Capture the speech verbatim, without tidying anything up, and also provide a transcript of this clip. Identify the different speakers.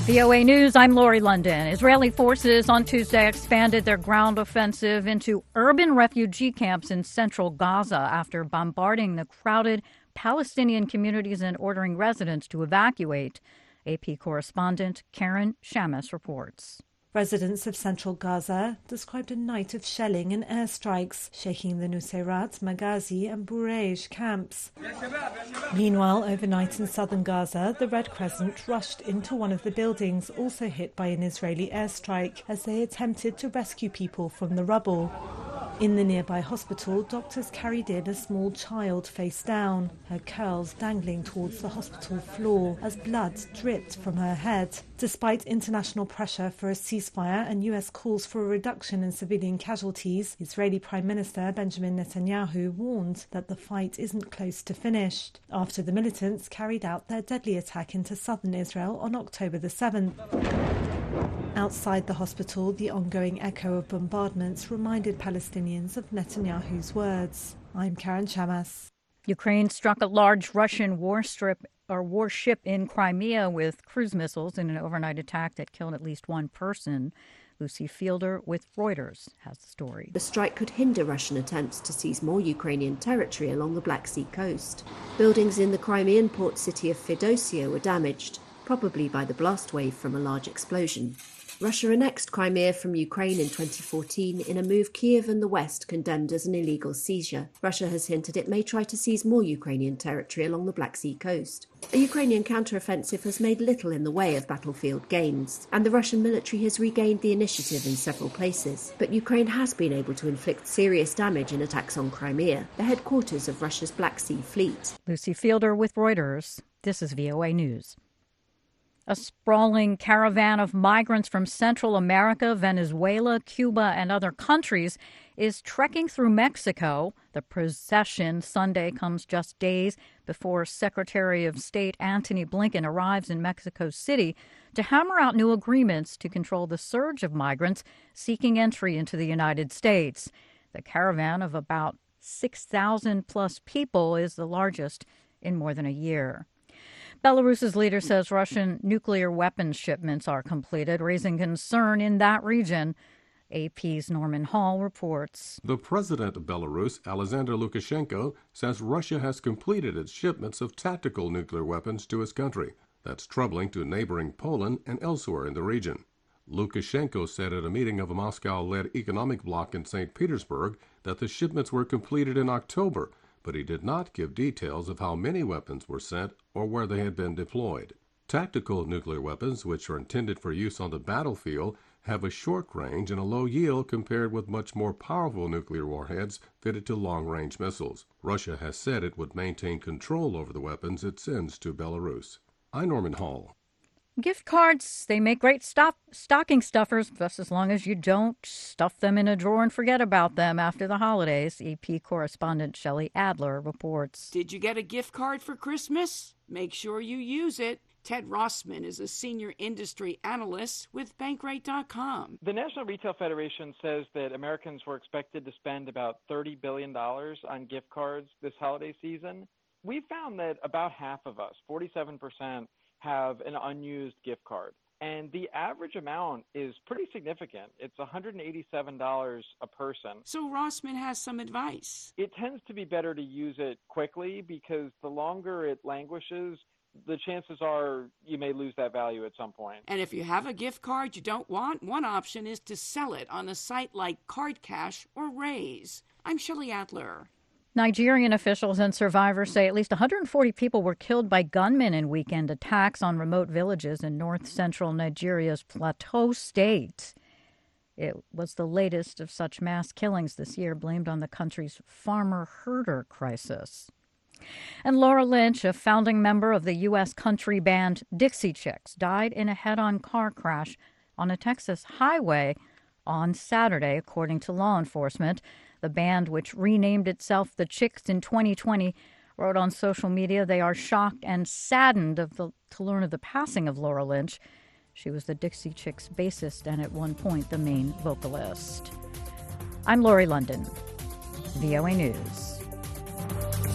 Speaker 1: V O A News, I'm Lori London. Israeli forces on Tuesday expanded their ground offensive into urban refugee camps in central Gaza after bombarding the crowded Palestinian communities and ordering residents to evacuate. A P correspondent Karen Shamas reports.
Speaker 2: Residents of central Gaza described a night of shelling and airstrikes, shaking the Nuseirat, Maghazi and Bureij camps. Meanwhile, overnight in southern Gaza, the Red Crescent rushed into one of the buildings also hit by an Israeli airstrike as they attempted to rescue people from the rubble. In the nearby hospital, doctors carried in a small child face down, her curls dangling towards the hospital floor as blood dripped from her head. Despite international pressure for a ceasefire and U S calls for a reduction in civilian casualties, Israeli Prime Minister Benjamin Netanyahu warned that the fight isn't close to finished after the militants carried out their deadly attack into southern Israel on October the seventh. Outside the hospital, the ongoing echo of bombardments reminded Palestinians of Netanyahu's words. I'm Karen Shamas.
Speaker 1: Ukraine struck a large Russian warstrip or warship in Crimea with cruise missiles in an overnight attack that killed at least one person. Lucy Fielder with Reuters has the story.
Speaker 3: The strike could hinder Russian attempts to seize more Ukrainian territory along the Black Sea coast. Buildings in the Crimean port city of Feodosia were damaged, probably by the blast wave from a large explosion. Russia annexed Crimea from Ukraine in twenty fourteen in a move Kiev and the West condemned as an illegal seizure. Russia has hinted it may try to seize more Ukrainian territory along the Black Sea coast. A Ukrainian counteroffensive has made little in the way of battlefield gains, and the Russian military has regained the initiative in several places. But Ukraine has been able to inflict serious damage in attacks on Crimea, the headquarters of Russia's Black Sea Fleet.
Speaker 1: Lucy Fielder with Reuters. This is V O A News. A sprawling caravan of migrants from Central America, Venezuela, Cuba, and other countries is trekking through Mexico. The procession Sunday comes just days before Secretary of State Antony Blinken arrives in Mexico City to hammer out new agreements to control the surge of migrants seeking entry into the United States. The caravan of about six thousand plus people is the largest in more than a year. Belarus's leader says Russian nuclear weapons shipments are completed, raising concern in that region. A P's Norman Hall reports.
Speaker 4: The president of Belarus, Alexander Lukashenko, says Russia has completed its shipments of tactical nuclear weapons to his country. That's troubling to neighboring Poland and elsewhere in the region. Lukashenko said at a meeting of a Moscow-led economic bloc in Saint Petersburg that the shipments were completed in October, but he did not give details of how many weapons were sent or where they had been deployed. Tactical nuclear weapons, which are intended for use on the battlefield, have a short range and a low yield compared with much more powerful nuclear warheads fitted to long-range missiles. Russia has said it would maintain control over the weapons it sends to Belarus. I'm Norman Hall.
Speaker 1: Gift cards, they make great stop, stocking stuffers, just as long as you don't stuff them in a drawer and forget about them after the holidays. E P correspondent Shelley Adler reports.
Speaker 5: Did you get a gift card for Christmas? Make sure you use it. Ted Rossman is a senior industry analyst with Bankrate dot com.
Speaker 6: The National Retail Federation says that Americans were expected to spend about thirty billion dollars on gift cards this holiday season. We found that about half of us, forty-seven percent, have an unused gift card. And the average amount is pretty significant. It's one hundred eighty-seven dollars a person.
Speaker 5: So Rossman has some advice.
Speaker 6: It tends to be better to use it quickly because the longer it languishes, the chances are you may lose that value at some point.
Speaker 5: And if you have a gift card you don't want, one option is to sell it on a site like Card Cash or Raise. I'm Shelley Adler.
Speaker 1: Nigerian officials and survivors say at least one hundred forty people were killed by gunmen in weekend attacks on remote villages in north-central Nigeria's Plateau State. It was the latest of such mass killings this year, blamed on the country's farmer-herder crisis. And Laura Lynch, a founding member of the U S country band Dixie Chicks, died in a head-on car crash on a Texas highway on Saturday, according to law enforcement. The band, which renamed itself the Chicks in twenty twenty, wrote on social media they are shocked and saddened of the, to learn of the passing of Laura Lynch. She was the Dixie Chicks bassist and at one point the main vocalist. I'm Lori London, V O A News.